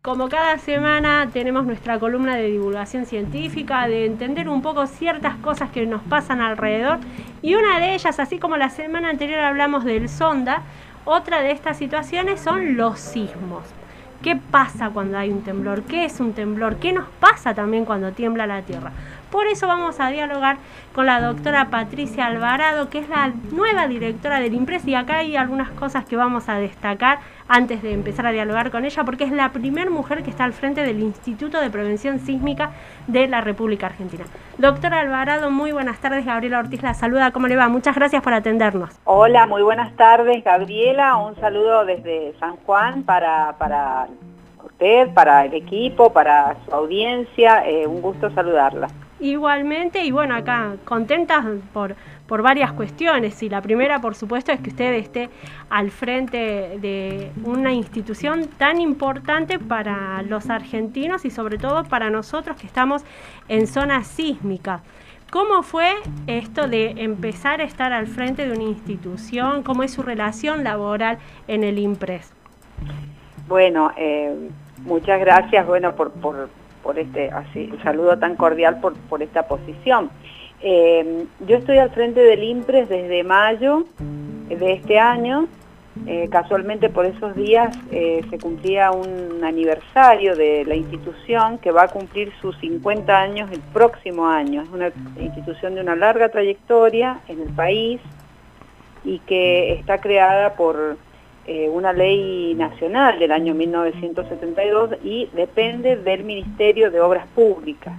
como cada semana tenemos nuestra columna de divulgación científica, de entender un poco ciertas cosas que nos pasan alrededor, y una de ellas, así como la semana anterior hablamos del Sonda, otra de estas situaciones son los sismos. ¿Qué pasa cuando hay un temblor? ¿Qué es un temblor? ¿Qué nos pasa también cuando tiembla la tierra? Por eso vamos a dialogar con la doctora Patricia Alvarado, que es la nueva directora del INPRES, y acá hay algunas cosas que vamos a destacar antes de empezar a dialogar con ella, porque es la primera mujer que está al frente del Instituto de Prevención Sísmica de la República Argentina. Doctora Alvarado, muy buenas tardes. Gabriela Ortiz la saluda. ¿Cómo le va? Muchas gracias por atendernos. Hola, muy buenas tardes, Gabriela. Un saludo desde San Juan para usted, para el equipo, para su audiencia. Un gusto saludarla. Igualmente, y bueno, acá contentas por varias cuestiones, y la primera, por supuesto, es que usted esté al frente de una institución tan importante para los argentinos y sobre todo para nosotros que estamos en zona sísmica. ¿Cómo fue esto de empezar a estar al frente de una institución? ¿Cómo es su relación laboral en el INPRES? Bueno, muchas gracias, bueno, por este saludo tan cordial por esta posición. Yo estoy al frente del INPRES desde mayo de este año. Casualmente por esos días se cumplía un aniversario de la institución, que va a cumplir sus 50 años el próximo año. Es una institución de una larga trayectoria en el país y que está creada por una ley nacional del año 1972 y depende del Ministerio de Obras Públicas.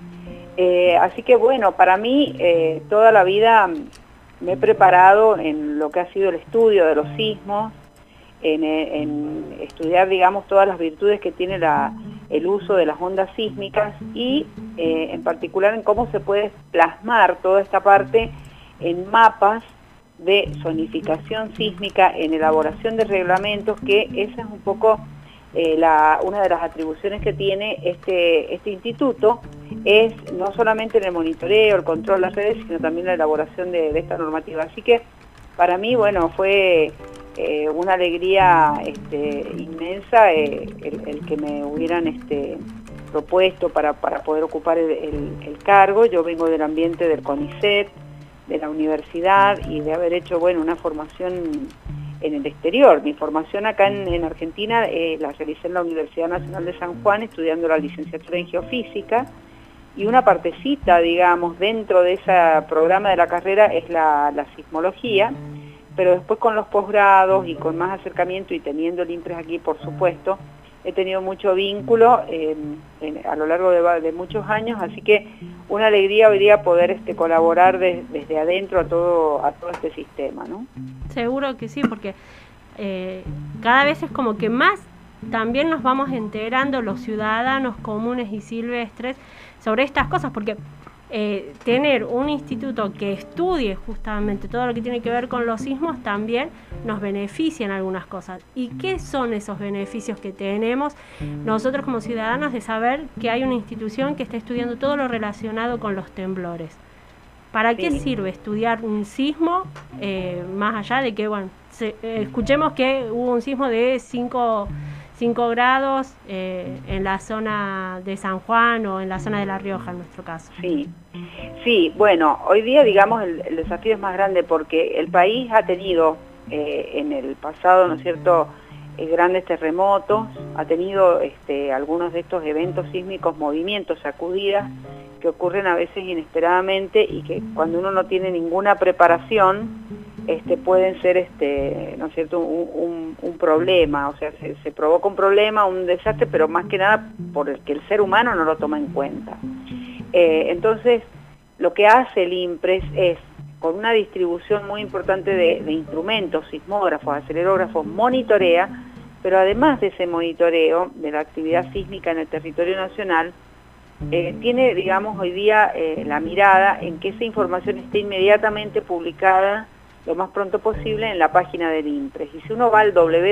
Así que bueno, para mí toda la vida me he preparado en lo que ha sido el estudio de los sismos, en estudiar, digamos, todas las virtudes que tiene el uso de las ondas sísmicas y en particular en cómo se puede plasmar toda esta parte en mapas de zonificación sísmica, en elaboración de reglamentos, que esa es un poco una de las atribuciones que tiene este instituto, es no solamente en el monitoreo, el control de las redes, sino también la elaboración de esta normativa. Así que para mí, bueno, fue una alegría inmensa el que me hubieran propuesto para poder ocupar el cargo. Yo vengo del ambiente del CONICET, de la universidad, y de haber hecho, bueno, una formación en el exterior. Mi formación acá en Argentina la realicé en la Universidad Nacional de San Juan, estudiando la licenciatura en Geofísica, y una partecita, digamos, dentro de ese programa de la carrera es la sismología, pero después con los posgrados y con más acercamiento, y teniendo el INPRES aquí, por supuesto, he tenido mucho vínculo a lo largo de muchos años, así que una alegría hoy día poder colaborar desde adentro a todo este sistema, ¿no? Seguro que sí, porque cada vez es como que más también nos vamos enterando los ciudadanos comunes y silvestres sobre estas cosas, porque tener un instituto que estudie justamente todo lo que tiene que ver con los sismos también nos beneficia en algunas cosas. ¿Y qué son esos beneficios que tenemos nosotros como ciudadanos de saber que hay una institución que está estudiando todo lo relacionado con los temblores? ¿Para qué sirve estudiar un sismo? Más allá de que, bueno, escuchemos que hubo un sismo de 5 grados en la zona de San Juan o en la zona de La Rioja, en nuestro caso. Sí, bueno, hoy día, digamos, el desafío es más grande porque el país ha tenido en el pasado, ¿no es cierto?, grandes terremotos, ha tenido algunos de estos eventos sísmicos, movimientos, sacudidas, que ocurren a veces inesperadamente y que cuando uno no tiene ninguna preparación, pueden ser, ¿no es cierto?, un problema. O sea, se provoca un problema, un desastre, pero más que nada por el que el ser humano no lo toma en cuenta. Entonces, lo que hace el INPRES es, con una distribución muy importante de instrumentos, sismógrafos, acelerógrafos, monitorea, pero además de ese monitoreo de la actividad sísmica en el territorio nacional, tiene, digamos, hoy día la mirada en que esa información esté inmediatamente publicada lo más pronto posible en la página del INPRES. Y si uno va al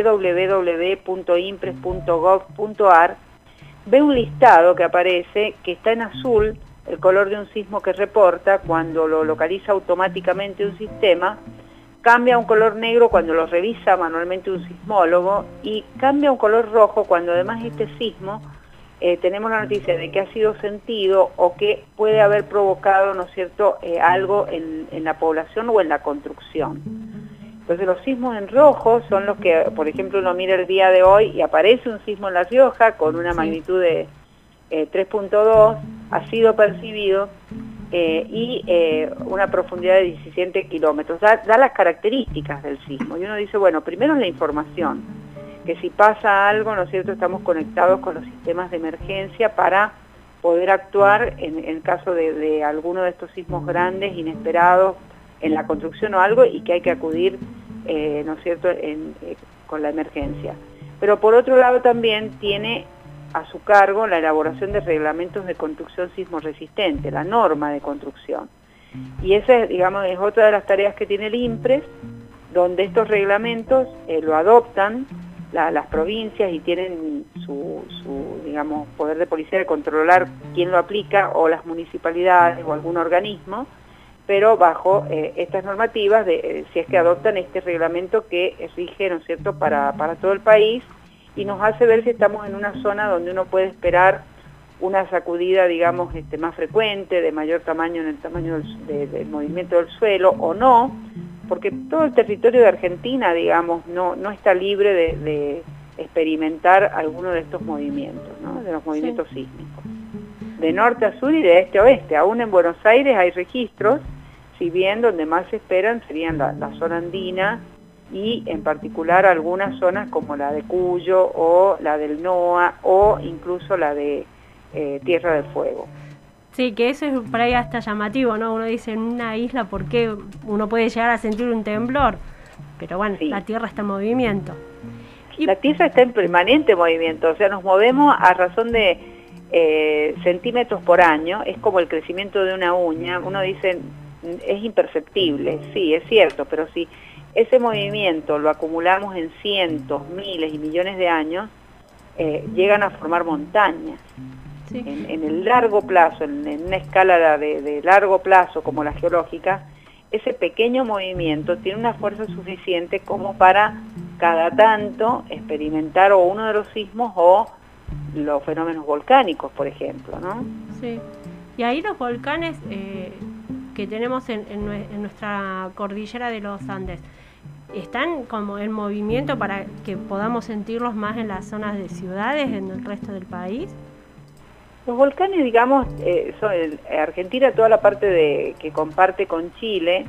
www.impres.gov.ar, ve un listado que aparece, que está en azul, el color de un sismo que reporta, cuando lo localiza automáticamente un sistema, cambia a un color negro cuando lo revisa manualmente un sismólogo y cambia a un color rojo cuando además este sismo tenemos la noticia de que ha sido sentido o que puede haber provocado, ¿no es cierto?, algo en la población o en la construcción. Entonces los sismos en rojo son los que, por ejemplo, uno mira el día de hoy y aparece un sismo en La Rioja con una magnitud de 3.2, ha sido percibido y una profundidad de 17 kilómetros. Da las características del sismo y uno dice, bueno, primero es la información, que si pasa algo, ¿no es cierto?, estamos conectados con los sistemas de emergencia para poder actuar en caso de alguno de estos sismos grandes, inesperados, en la construcción o algo, y que hay que acudir, ¿no es cierto?, con la emergencia. Pero por otro lado también tiene a su cargo la elaboración de reglamentos de construcción sismo resistente, la norma de construcción. Y esa, digamos, es otra de las tareas que tiene el INPRES, donde estos reglamentos lo adoptan las provincias y tienen su, digamos, poder de policía de controlar quién lo aplica, o las municipalidades o algún organismo, pero bajo estas normativas, si es que adoptan este reglamento que rige, ¿no es cierto?, para todo el país, y nos hace ver si estamos en una zona donde uno puede esperar una sacudida, digamos, más frecuente, de mayor tamaño en el tamaño del movimiento del suelo, o no, porque todo el territorio de Argentina, digamos, no está libre de experimentar alguno de estos movimientos, ¿no?, de los movimientos sísmicos. De norte a sur y de este a oeste. Aún en Buenos Aires hay registros, si bien donde más se esperan serían la zona andina y en particular algunas zonas como la de Cuyo o la del NOA o incluso la de Tierra del Fuego. Sí, que eso es por ahí hasta llamativo, ¿no? Uno dice, en una isla, ¿por qué uno puede llegar a sentir un temblor? Pero bueno, sí, la Tierra está en movimiento. La Tierra está en permanente movimiento, o sea, nos movemos a razón de centímetros por año, es como el crecimiento de una uña. Uno dice, es imperceptible, sí, es cierto, pero si ese movimiento lo acumulamos en cientos, miles y millones de años, llegan a formar montañas. Sí. En el largo plazo, en una escala de largo plazo como la geológica, ese pequeño movimiento tiene una fuerza suficiente como para cada tanto experimentar o uno de los sismos o los fenómenos volcánicos, por ejemplo, ¿no? Sí. Y ahí los volcanes que tenemos en nuestra cordillera de los Andes, ¿están como en movimiento para que podamos sentirlos más en las zonas de ciudades, en el resto del país? Los volcanes, digamos, Argentina, toda la parte que comparte con Chile,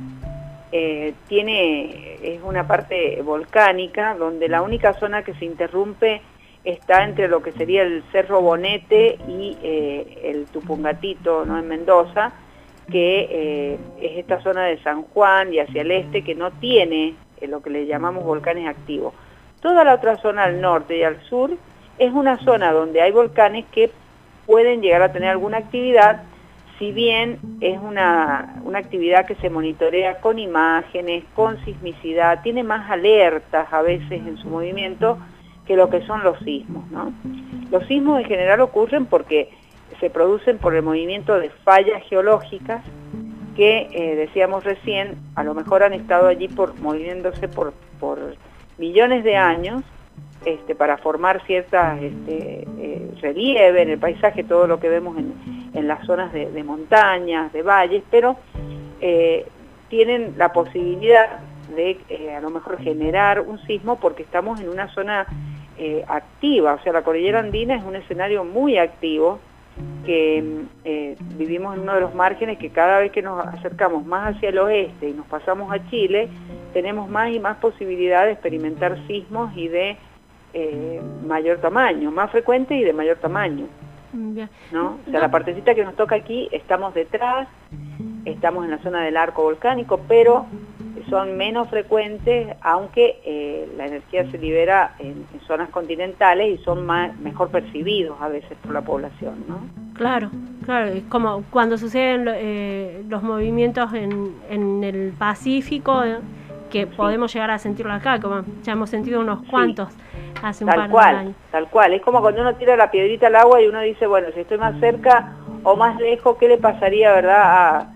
es una parte volcánica donde la única zona que se interrumpe está entre lo que sería el Cerro Bonete y el Tupungatito, ¿no?, en Mendoza, que es esta zona de San Juan y hacia el este que no tiene lo que le llamamos volcanes activos. Toda la otra zona al norte y al sur es una zona donde hay volcanes que pueden llegar a tener alguna actividad, si bien es una actividad que se monitorea con imágenes, con sismicidad, tiene más alertas a veces en su movimiento que lo que son los sismos, ¿no? Los sismos en general ocurren porque se producen por el movimiento de fallas geológicas que, decíamos recién, a lo mejor han estado allí moviéndose por millones de años, para formar ciertas relieve en el paisaje, todo lo que vemos en las zonas de montañas, de valles, pero tienen la posibilidad de a lo mejor generar un sismo porque estamos en una zona activa, o sea, la cordillera andina es un escenario muy activo, que vivimos en uno de los márgenes que cada vez que nos acercamos más hacia el oeste y nos pasamos a Chile, tenemos más y más posibilidad de experimentar sismos y de mayor tamaño, más frecuente y de mayor tamaño, ¿no? O sea, la partecita que nos toca aquí, estamos detrás, estamos en la zona del arco volcánico, pero son menos frecuentes, aunque la energía se libera en zonas continentales y son mejor percibidos a veces por la población, ¿no? Claro, es como cuando suceden los movimientos en el Pacífico, que podemos llegar a sentirlo acá, como ya hemos sentido unos cuantos hace un par de años. Tal cual, es como cuando uno tira la piedrita al agua y uno dice, bueno, si estoy más cerca o más lejos, ¿qué le pasaría, verdad,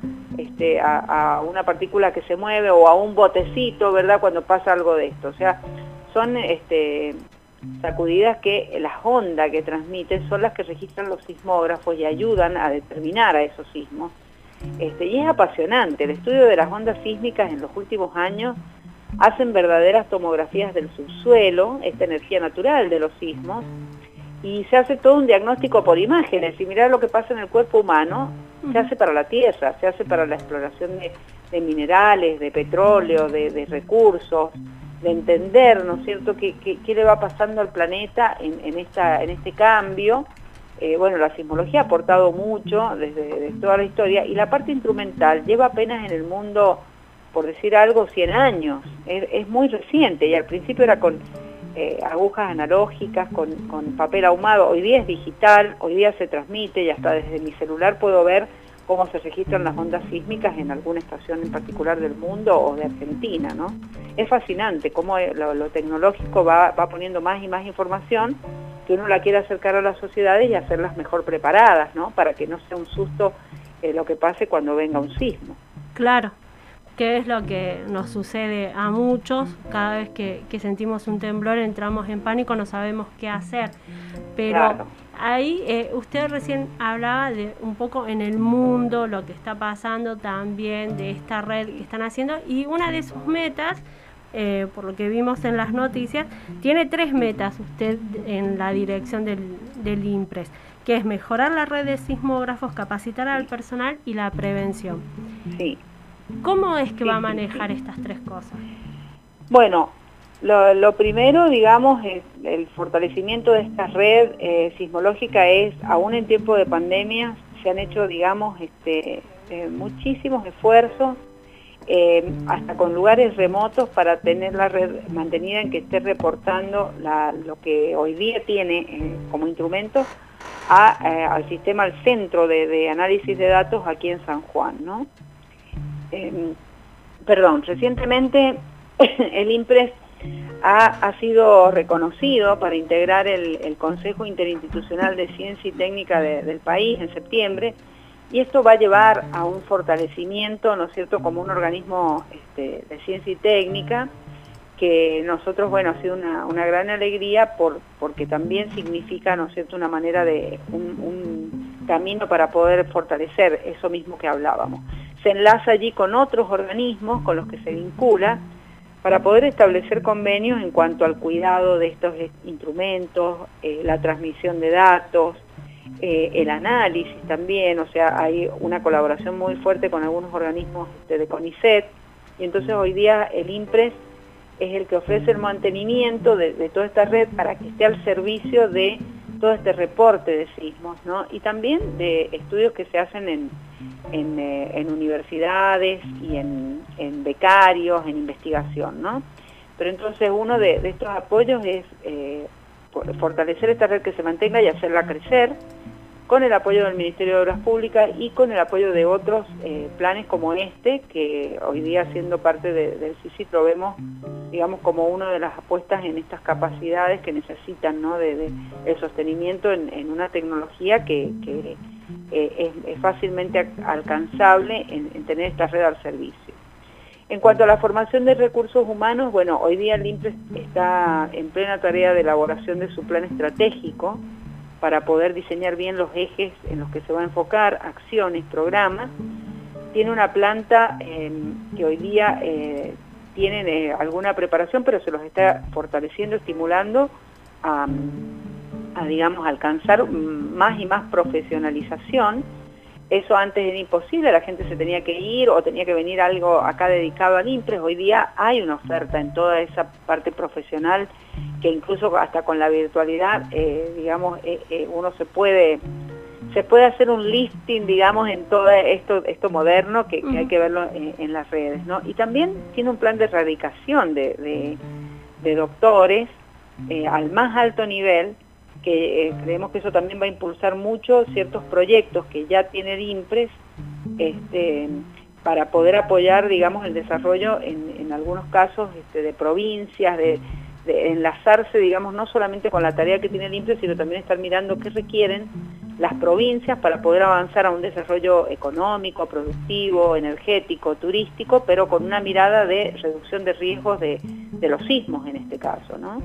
a una partícula que se mueve o a un botecito, ¿verdad?, cuando pasa algo de esto. O sea, son sacudidas que las ondas que transmiten son las que registran los sismógrafos y ayudan a determinar a esos sismos. Y es apasionante. El estudio de las ondas sísmicas en los últimos años hacen verdaderas tomografías del subsuelo, esta energía natural de los sismos, y se hace todo un diagnóstico por imágenes. Y mirar lo que pasa en el cuerpo humano se hace para la Tierra, se hace para la exploración de minerales, de petróleo, de recursos, de entender, ¿no es cierto?, qué le va pasando al planeta en este cambio. Bueno, la sismología ha aportado mucho desde toda la historia, y la parte instrumental lleva apenas en el mundo, por decir algo, 100 años. Es muy reciente, y al principio era con agujas analógicas, con papel ahumado. Hoy día es digital, hoy día se transmite, y hasta desde mi celular puedo ver cómo se registran las ondas sísmicas en alguna estación en particular del mundo o de Argentina, ¿no? Es fascinante cómo lo tecnológico va poniendo más y más información que uno la quiere acercar a las sociedades y hacerlas mejor preparadas, ¿no?, para que no sea un susto lo que pase cuando venga un sismo. Claro, que es lo que nos sucede a muchos. Cada vez que sentimos un temblor entramos en pánico, no sabemos qué hacer. Pero claro, ahí usted recién hablaba de un poco en el mundo, lo que está pasando también, de esta red que están haciendo, y una de sus metas, por lo que vimos en las noticias, tiene 3 metas usted en la dirección del INPRES, que es mejorar la red de sismógrafos, capacitar al personal y la prevención. Sí. ¿Cómo es que va a manejar estas 3 cosas? Bueno, lo primero, digamos, es el fortalecimiento de esta red sismológica. Aún en tiempo de pandemia, se han hecho, digamos, muchísimos esfuerzos, hasta con lugares remotos, para tener la red mantenida, en que esté reportando lo que hoy día tiene como instrumento al sistema, al centro de análisis de datos aquí en San Juan, ¿no? Recientemente el INPRES ha sido reconocido para integrar el Consejo Interinstitucional de Ciencia y Técnica del país en septiembre, y esto va a llevar a un fortalecimiento, ¿no es cierto?, como un organismo de ciencia y técnica, que nosotros, bueno, ha sido una gran alegría porque también significa, ¿no es cierto?, una manera un camino para poder fortalecer eso mismo que hablábamos. Se enlaza allí con otros organismos con los que se vincula para poder establecer convenios en cuanto al cuidado de estos instrumentos, la transmisión de datos, el análisis también. O sea, hay una colaboración muy fuerte con algunos organismos de CONICET, y entonces hoy día el INPRES es el que ofrece el mantenimiento de toda esta red para que esté al servicio de todo este reporte de sismos, ¿no? Y también de estudios que se hacen en universidades y en becarios, en investigación, ¿no? Pero entonces uno de estos apoyos es fortalecer esta red, que se mantenga, y hacerla crecer, con el apoyo del Ministerio de Obras Públicas y con el apoyo de otros planes como que hoy día, siendo parte del CICIT, lo vemos, digamos, como una de las apuestas en estas capacidades que necesitan, ¿no?, el sostenimiento en una tecnología que es fácilmente alcanzable en tener esta red al servicio. En cuanto a la formación de recursos humanos, bueno, hoy día el INPRES está en plena tarea de elaboración de su plan estratégico para poder diseñar bien los ejes en los que se va a enfocar, acciones, programas. Tiene una planta que hoy día tienen alguna preparación, pero se los está fortaleciendo, estimulando a digamos, alcanzar más y más profesionalización. Eso antes era imposible, la gente se tenía que ir o tenía que venir algo acá dedicado al INPRES. Hoy día hay una oferta en toda esa parte profesional, que incluso hasta con la virtualidad, digamos, uno se puede hacer un listing, digamos, en todo esto moderno, que hay que verlo en las redes, ¿no? Y también tiene un plan de erradicación de doctores al más alto nivel, que creemos que eso también va a impulsar mucho ciertos proyectos que ya tiene el INPRES, para poder apoyar, digamos, el desarrollo en algunos casos de provincias, de enlazarse, digamos, no solamente con la tarea que tiene el INPRES, sino también estar mirando qué requieren las provincias para poder avanzar a un desarrollo económico, productivo, energético, turístico, pero con una mirada de reducción de riesgos de los sismos en este caso, ¿no?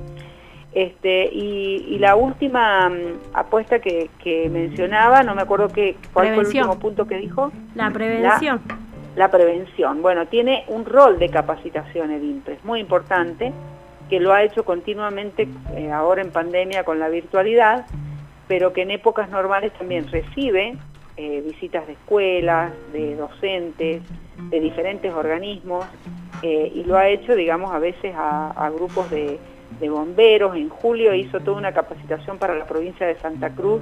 Y la última apuesta que mencionaba, no me acuerdo cuál fue el último punto que dijo. La prevención. La prevención. Bueno, tiene un rol de capacitación el INPRES, muy importante, que lo ha hecho continuamente ahora en pandemia con la virtualidad, pero que en épocas normales también recibe visitas de escuelas, de docentes, de diferentes organismos, y lo ha hecho, digamos, a veces a grupos de bomberos. En julio hizo toda una capacitación para la provincia de Santa Cruz,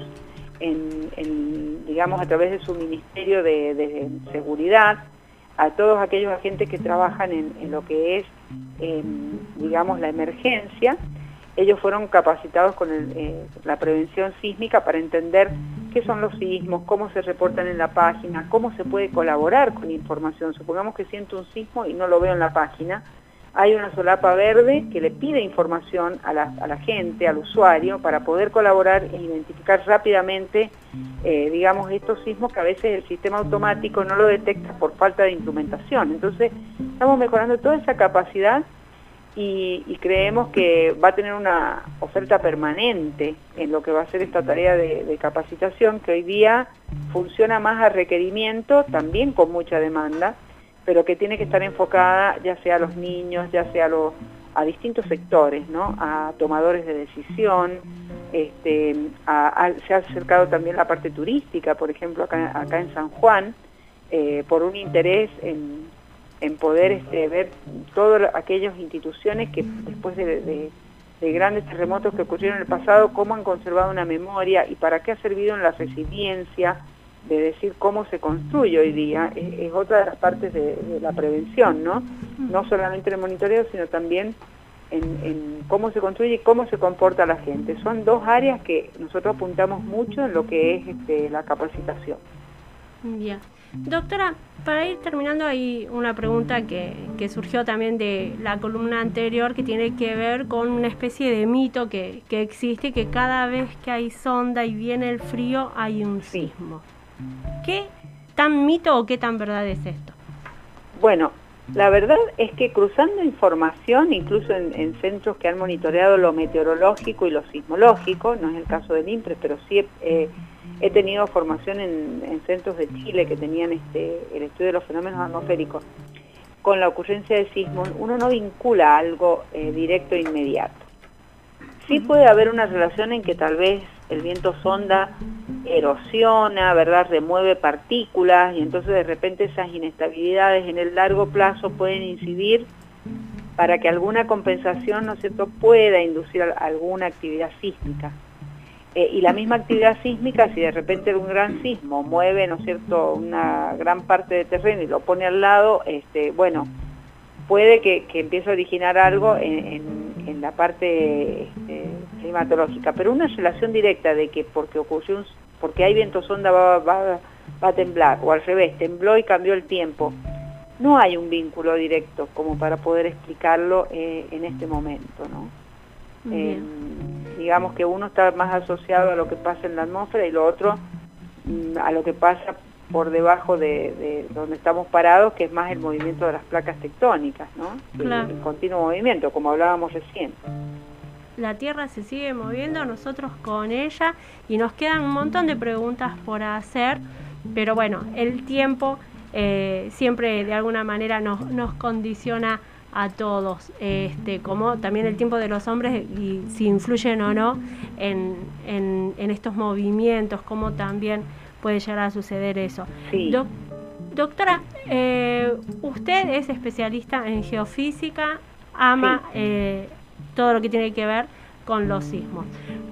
digamos, a través de su Ministerio de Seguridad, a todos aquellos agentes que trabajan en lo que es, digamos, la emergencia. Ellos fueron capacitados con la prevención sísmica para entender qué son los sismos, cómo se reportan en la página, cómo se puede colaborar con información. Supongamos que siento un sismo y no lo veo en la página. Hay una solapa verde que le pide información a la gente, al usuario, para poder colaborar e identificar rápidamente, digamos, estos sismos que a veces el sistema automático no lo detecta por falta de instrumentación. Entonces, estamos mejorando toda esa capacidad y creemos que va a tener una oferta permanente en lo que va a ser esta tarea de capacitación, que hoy día funciona más a requerimiento, también con mucha demanda, pero que tiene que estar enfocada ya sea a los niños, ya sea a distintos sectores, ¿no? A tomadores de decisión. Se ha acercado también la parte turística, por ejemplo, acá en San Juan, por un interés en poder ver todas aquellas instituciones que después de grandes terremotos que ocurrieron en el pasado, cómo han conservado una memoria y para qué ha servido en la resiliencia, de decir cómo se construye hoy día. Es otra de las partes de la prevención, ¿no? No solamente en el monitoreo, sino también en cómo se construye y cómo se comporta la gente. Son dos áreas que nosotros apuntamos mucho en lo que es la capacitación. Bien. Doctora, para ir terminando, hay una pregunta que surgió también de la columna anterior, que tiene que ver con una especie de mito que existe, que cada vez que hay sonda y viene el frío hay un sismo. ¿Qué tan mito o qué tan verdad es esto? Bueno, la verdad es que cruzando información, incluso en centros que han monitoreado lo meteorológico y lo sismológico, no es el caso del INPRES, pero sí he tenido formación en centros de Chile que tenían el estudio de los fenómenos atmosféricos. Con la ocurrencia de sismos, uno no vincula algo directo e inmediato. Sí puede haber una relación en que tal vez el viento sonda erosiona, ¿verdad?, remueve partículas, y entonces de repente esas inestabilidades en el largo plazo pueden incidir para que alguna compensación, ¿no es cierto?, pueda inducir alguna actividad sísmica. Y la misma actividad sísmica, si de repente un gran sismo mueve, ¿no es cierto?, una gran parte de terreno y lo pone al lado, bueno, puede que empiece a originar algo en la parte climatológica, pero una relación directa de que porque hay viento sonda va a temblar, o al revés, tembló y cambió el tiempo, no hay un vínculo directo como para poder explicarlo en este momento, ¿no? Digamos que uno está más asociado a lo que pasa en la atmósfera y lo otro a lo que pasa por debajo de donde estamos parados, que es más el movimiento de las placas tectónicas, ¿no? Claro. El continuo movimiento, como hablábamos recién. La Tierra se sigue moviendo, nosotros con ella, y nos quedan un montón de preguntas por hacer, pero bueno, el tiempo siempre de alguna manera nos condiciona a todos, como también el tiempo de los hombres y si influyen o no en estos movimientos, cómo también puede llegar a suceder eso. Sí. Doctora, usted es especialista en geofísica, ama todo lo que tiene que ver con los sismos.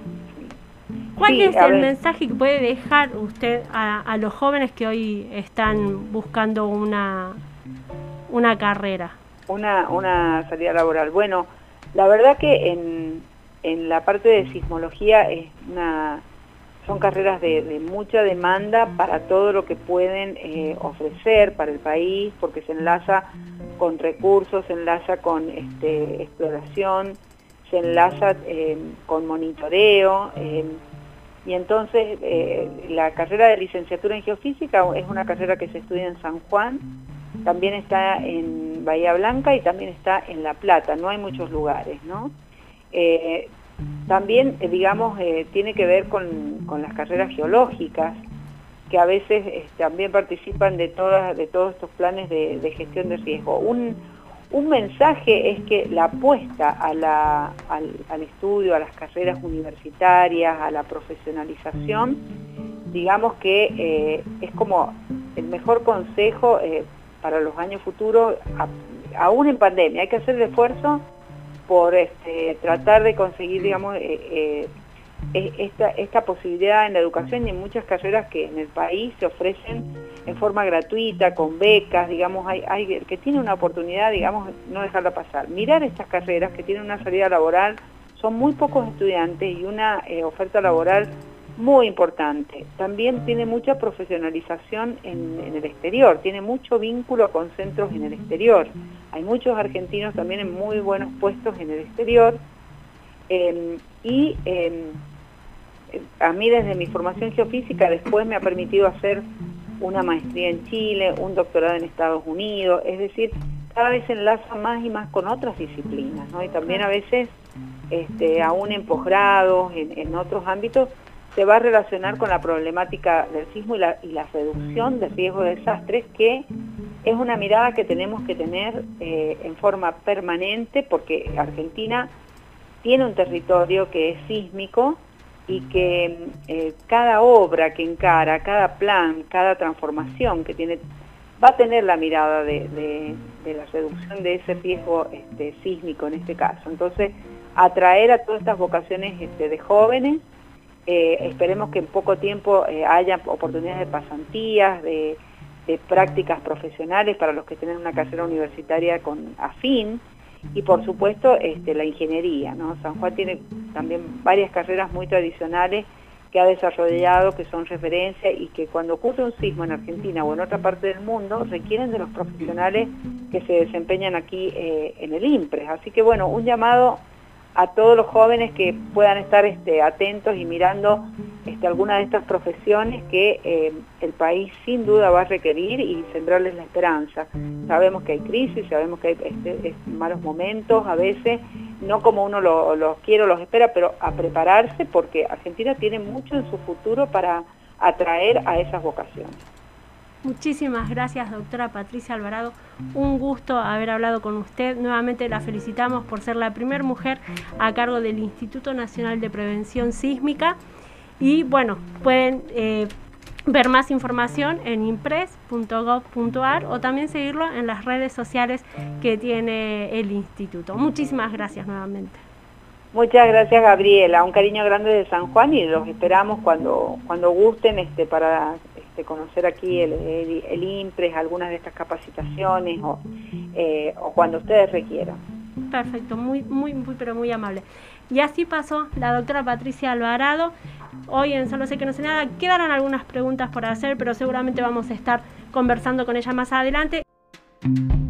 ¿Cuál es el mensaje que puede dejar usted a los jóvenes que hoy están buscando una carrera? Una salida laboral. Bueno, la verdad que en la parte de sismología son carreras de mucha demanda para todo lo que pueden ofrecer para el país, porque se enlaza con recursos, se enlaza con exploración, se enlaza con monitoreo, y entonces la carrera de licenciatura en geofísica es una carrera que se estudia en San Juan, también está en Bahía Blanca y también está en La Plata, no hay muchos lugares, ¿no? También, digamos, tiene que ver con las carreras geológicas, que a veces también participan de todos estos planes de gestión de riesgo. Un mensaje es que la apuesta al estudio, a las carreras universitarias, a la profesionalización, digamos que es como el mejor consejo para los años futuros, aún en pandemia. Hay que hacer el esfuerzo por tratar de conseguir, digamos, esta posibilidad en la educación y en muchas carreras que en el país se ofrecen en forma gratuita, con becas, digamos, hay que tiene una oportunidad, digamos, no dejarla pasar. Mirar estas carreras que tienen una salida laboral, son muy pocos estudiantes y una oferta laboral muy importante. También tiene mucha profesionalización en el exterior, tiene mucho vínculo con centros en el exterior. Hay muchos argentinos también en muy buenos puestos en el exterior. A mí desde mi formación geofísica después me ha permitido hacer una maestría en Chile, un doctorado en Estados Unidos, es decir, cada vez se enlaza más y más con otras disciplinas, ¿no? Y también a veces, aún en posgrados, en otros ámbitos, se va a relacionar con la problemática del sismo y la reducción de riesgo de desastres, que es una mirada que tenemos que tener en forma permanente, porque Argentina tiene un territorio que es sísmico y que cada obra que encara, cada plan, cada transformación que tiene, va a tener la mirada de la reducción de ese riesgo sísmico en este caso. Entonces, atraer a todas estas vocaciones de jóvenes, esperemos que en poco tiempo haya oportunidades de pasantías, de prácticas profesionales para los que tienen una carrera universitaria afín, y por supuesto la ingeniería, ¿no? San Juan tiene también varias carreras muy tradicionales que ha desarrollado, que son referencia y que cuando ocurre un sismo en Argentina o en otra parte del mundo requieren de los profesionales que se desempeñan aquí en el INPRES. Así que bueno, un llamado a todos los jóvenes que puedan estar atentos y mirando alguna de estas profesiones que el país sin duda va a requerir, y sembrarles la esperanza. Sabemos que hay crisis, sabemos que hay malos momentos, a veces no como uno los quiere o los espera, pero a prepararse, porque Argentina tiene mucho en su futuro para atraer a esas vocaciones. Muchísimas gracias, doctora Patricia Alvarado. Un gusto haber hablado con usted. Nuevamente la felicitamos por ser la primera mujer a cargo del Instituto Nacional de Prevención Sísmica. Y bueno, pueden ver más información en impres.gov.ar o también seguirlo en las redes sociales que tiene el instituto. Muchísimas gracias nuevamente. Muchas gracias, Gabriela. Un cariño grande de San Juan, y los esperamos cuando gusten para conocer aquí el INPRES, algunas de estas capacitaciones o cuando ustedes requieran. Perfecto, pero muy amable. Y así pasó la doctora Patricia Alvarado. Hoy en Solo sé que no sé nada quedaron algunas preguntas por hacer, pero seguramente vamos a estar conversando con ella más adelante.